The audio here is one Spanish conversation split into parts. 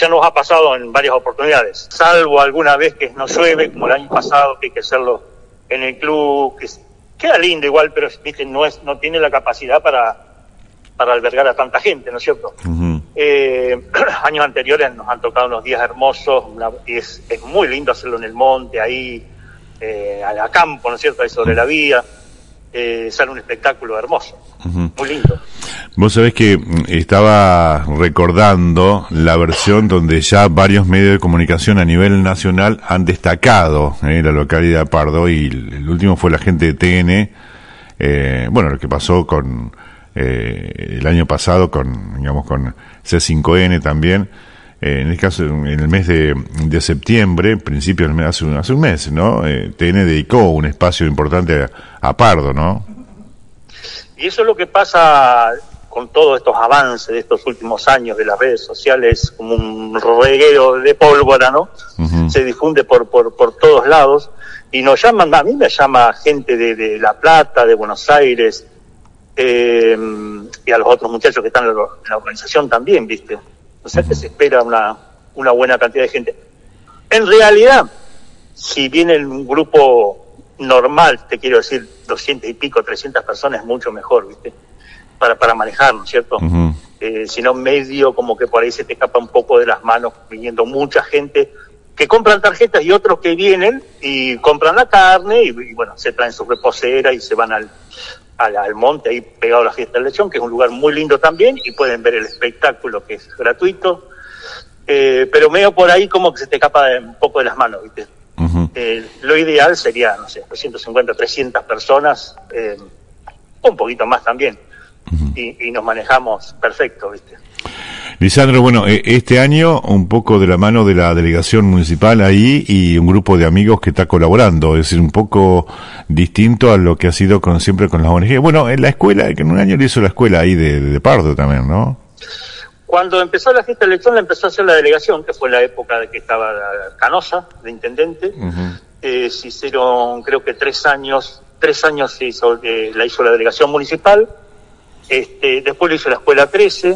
ya nos ha pasado en varias oportunidades, salvo alguna vez que no llueve, como el año pasado, que hay que hacerlo en el club, que queda lindo igual, pero viste, no tiene la capacidad para albergar a tanta gente, ¿no es cierto? Uh-huh. Años anteriores nos han tocado unos días hermosos, y es muy lindo hacerlo en el monte, ahí, a campo, ¿no es cierto?, ahí sobre la vía, sale un espectáculo hermoso, uh-huh. Muy lindo. Vos sabés que estaba recordando la versión donde ya varios medios de comunicación a nivel nacional han destacado la localidad de Pardo, y el último fue la gente de TN, bueno, lo que pasó con el año pasado con C5N también, en este caso en el mes de septiembre, principio del mes, hace un mes, ¿no? TN dedicó un espacio importante a Pardo, ¿no? Y eso es lo que pasa con todos estos avances de estos últimos años de las redes sociales, como un reguero de pólvora, ¿no? Uh-huh. Se difunde por todos lados, y nos llaman, a mí me llama gente de La Plata, de Buenos Aires, y a los otros muchachos que están en la organización también, ¿viste? O sea que se espera una buena cantidad de gente. En realidad, si viene un grupo normal, te quiero decir, 200 y pico, 300 personas, es mucho mejor, ¿viste? Para manejar, ¿no es cierto? Uh-huh. Si no, medio como que por ahí se te escapa un poco de las manos, viniendo mucha gente que compran tarjetas y otros que vienen y compran la carne y bueno, se traen su reposera y se van al monte ahí pegado a la Fiesta del Lechón, que es un lugar muy lindo también, y pueden ver el espectáculo, que es gratuito, pero medio por ahí como que se te escapa un poco de las manos, ¿viste? Uh-huh. Lo ideal sería, no sé, 250, 300 personas, un poquito más también, uh-huh. y nos manejamos perfecto, ¿viste? Lisandro, bueno, este año un poco de la mano de la delegación municipal ahí y un grupo de amigos que está colaborando, es decir, un poco distinto a lo que ha sido siempre con las ONG. Bueno, en la escuela, que en un año le hizo la escuela ahí de Pardo también, ¿no? Cuando empezó la Fiesta del Lechón la empezó a hacer la delegación, que fue la época de que estaba Canosa, de intendente. Uh-huh. Se hicieron, creo que 3 años se hizo, la hizo la delegación municipal, después lo hizo la escuela 13,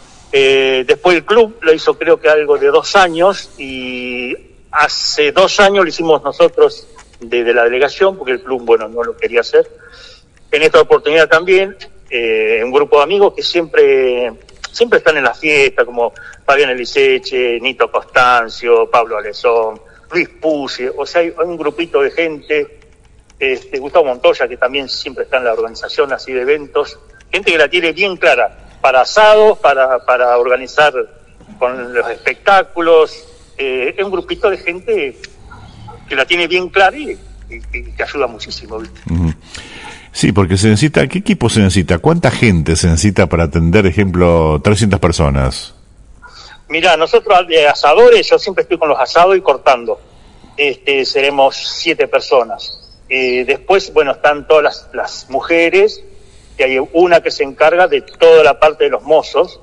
después el club lo hizo creo que algo de 2 años, y hace 2 años lo hicimos nosotros de la delegación, porque el club, bueno, no lo quería hacer. En esta oportunidad también, un grupo de amigos que siempre están en la fiesta, como Fabián Eliseche, Nito Constancio, Pablo Alezón, Luis Pusi, o sea, hay un grupito de gente, Gustavo Montoya, que también siempre está en la organización así de eventos, gente que la tiene bien clara, para asados, para organizar con los espectáculos, es un grupito de gente que la tiene bien clara y que ayuda muchísimo, ¿viste? Uh-huh. Sí, porque se necesita, ¿qué equipo se necesita? ¿Cuánta gente se necesita para atender, ejemplo, 300 personas? Mirá, nosotros de asadores, yo siempre estoy con los asados y cortando. Seremos 7 personas. Después, bueno, están todas las mujeres, que hay una que se encarga de toda la parte de los mozos.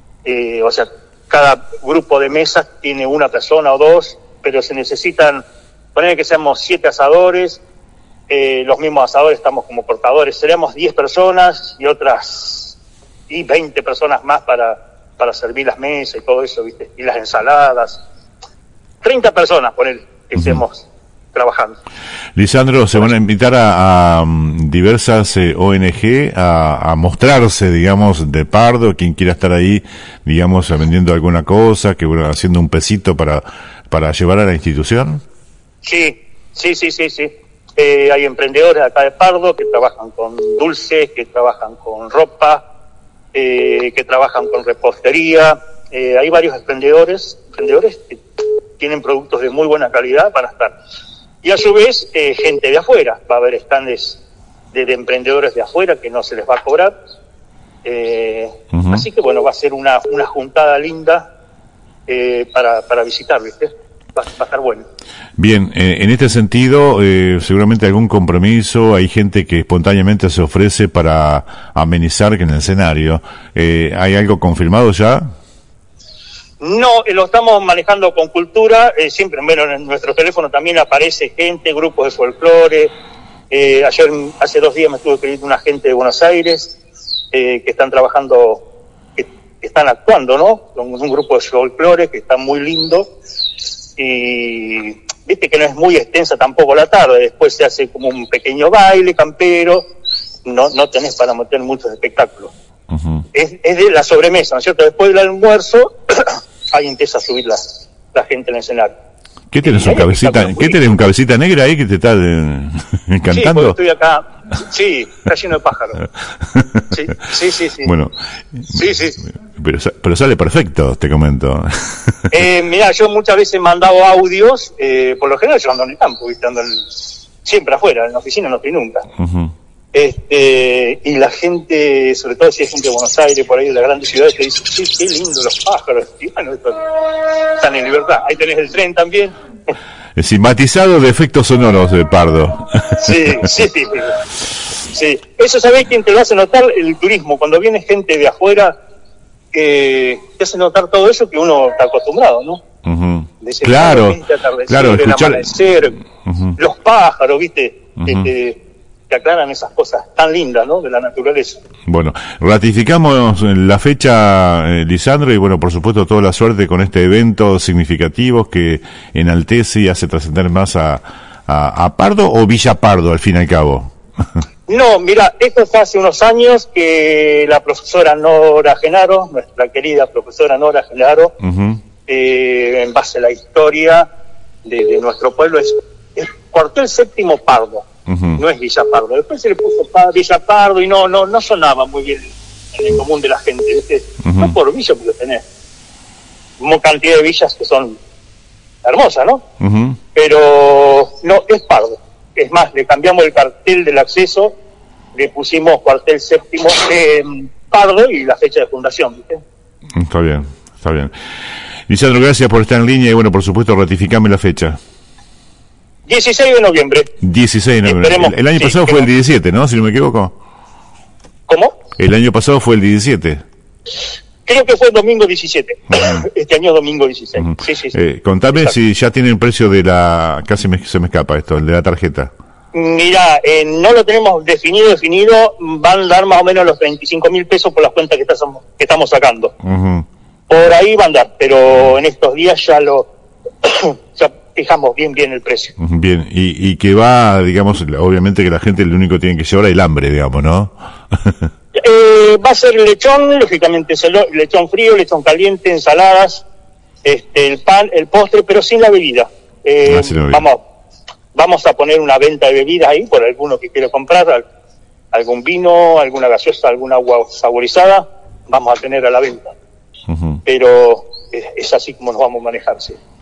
O sea, cada grupo de mesas tiene una persona o 2, pero se necesitan, poner que seamos 7 asadores, los mismos asadores estamos como cortadores, seremos 10 personas y 20 personas más para servir las mesas y todo eso, ¿viste? Y las ensaladas. 30 personas, poner que estemos trabajando. Lisandro, se van a invitar a diversas ONG a mostrarse, digamos, de Pardo, quien quiera estar ahí, digamos, vendiendo alguna cosa, que bueno, haciendo un pesito para llevar a la institución. Sí. Hay emprendedores acá de Pardo que trabajan con dulces, que trabajan con ropa, que trabajan con repostería. Hay varios emprendedores que tienen productos de muy buena calidad para estar. Y a su vez, gente de afuera. Va a haber stands de emprendedores de afuera que no se les va a cobrar. Uh-huh. Así que bueno, va a ser una juntada linda para visitar, ¿viste? Va a estar bueno. Bien, en este sentido, seguramente algún compromiso, hay gente que espontáneamente se ofrece para amenizar que en el escenario. ¿Hay algo confirmado ya? No, lo estamos manejando con cultura, siempre, bueno, en nuestro teléfono también aparece gente, grupos de folclore. Hace 2 días me estuve escribiendo una gente de Buenos Aires, que están trabajando, que están actuando, ¿no? Son un grupo de folclore que está muy lindo, y viste que no es muy extensa tampoco la tarde, después se hace como un pequeño baile campero, no tenés para meter muchos espectáculos. Uh-huh. Es de la sobremesa, ¿no es cierto? Después del almuerzo, ahí empieza a subir la gente en el escenario. ¿Qué tenés, un cabecita negra ahí que te está cantando? Sí, estoy acá. Sí, está lleno de pájaros. Sí. Bueno. Sí. Pero sale perfecto, te comento. Mirá, yo muchas veces he mandado audios, por lo general yo ando en el campo, ¿viste? Siempre afuera, en la oficina no estoy nunca. Uh-huh. Y la gente, sobre todo si hay gente de Buenos Aires, por ahí de las grandes ciudades, te dice, sí, qué lindo los pájaros. Y bueno, están en libertad. Ahí tenés el tren también. Simatizado de efectos sonoros de Pardo. Sí. Eso, ¿sabés quién te lo hace notar? El turismo. Cuando viene gente de afuera, te hace notar todo eso que uno está acostumbrado, ¿no? Uh-huh. Claro, escuchar el amanecer, uh-huh, los pájaros, ¿viste? Uh-huh. Que aclaran esas cosas tan lindas, ¿no?, de la naturaleza. Bueno, ratificamos la fecha, Lisandro, y bueno, por supuesto, toda la suerte con este evento significativo que enaltece y hace trascender más a Pardo, o Villa Pardo, al fin y al cabo. No, mira, esto fue hace unos años que la profesora Nora Genaro, nuestra querida profesora Nora Genaro, uh-huh, en base a la historia de nuestro pueblo, es Cuartel Séptimo Pardo. Uh-huh. No es Villa Pardo. Después se le puso Villa Pardo y no sonaba muy bien en el común de la gente, ¿viste? Uh-huh. No por Villa, porque tenés una cantidad de villas que son hermosas, ¿no? Uh-huh. Pero no, es Pardo. Es más, le cambiamos el cartel del acceso, le pusimos Cuartel Séptimo Pardo y la fecha de fundación, ¿viste? Está bien. Lisandro, gracias por estar en línea y bueno, por supuesto, ratificame la fecha. 16 de noviembre. 16 de noviembre. El año pasado fue el 17, ¿no? Si no me equivoco. ¿Cómo? El año pasado fue el 17. Creo que fue el domingo 17. Uh-huh. Este año domingo 16. Uh-huh. Sí. Contame. Exacto. Si ya tienen el precio de la... Casi se me escapa esto, el de la tarjeta. Mirá, no lo tenemos definido. Van a dar más o menos los 35.000 pesos por las cuentas que estamos sacando. Uh-huh. Por ahí van a dar, pero en estos días ya fijamos bien el precio. Bien, y que va, digamos, obviamente que la gente lo único que tiene que llevar es el hambre, digamos, ¿no? Va a ser lechón, lógicamente, lechón frío, lechón caliente, ensaladas, el pan, el postre, pero sin la bebida. Vamos a poner una venta de bebidas ahí, por alguno que quiera comprar, algún vino, alguna gaseosa, alguna agua saborizada, vamos a tener a la venta. Uh-huh. Pero es así como nos vamos a manejar, sí.